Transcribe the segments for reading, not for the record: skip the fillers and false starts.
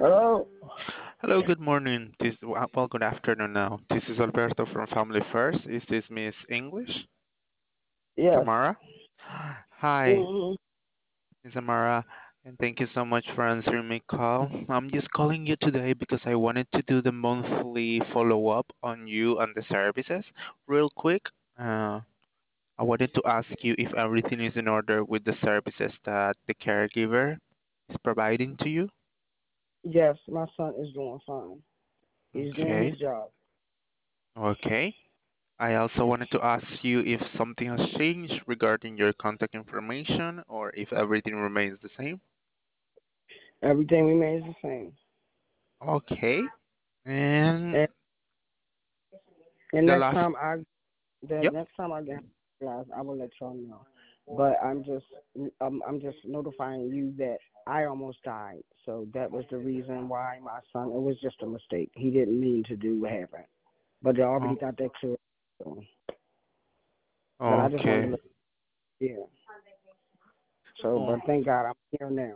Hello? Hello, good morning. Well, good afternoon now. This is Alberto from Family First. Is this Miss English? Yes. Samara? Hi, hmm Miss Samara, and thank you so much for answering my call. I'm just calling you today because I wanted to do the monthly follow-up on you and the services real quick. I wanted to ask you if everything is in order with the services that the caregiver is providing to you. Yes, my son is doing fine. He's doing Okay, his job. okay. I also wanted to ask you if something has changed regarding your contact information or if everything remains the same. Everything remains the same. Okay. And And, and the next last, time I the yep. next time I get hospitalized, I will let y'all know. But I'm just notifying you that I almost died. So that was the reason why my son. It was just a mistake. He didn't mean to do what happened. But they already Oh, got that clear. So, but I just wanted to okay. let yeah. So, Oh, but thank God I'm here now.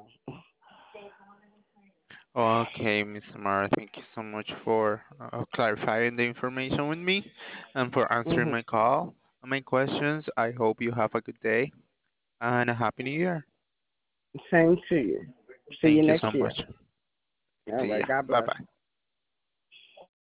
okay, Miss Mara, thank you so much for clarifying the information with me and for answering hmm my call and my questions. I hope you have a good day and a happy new year. Same to you. See you Thank you next so year. much. All See right. ya. God Bye bless. bye.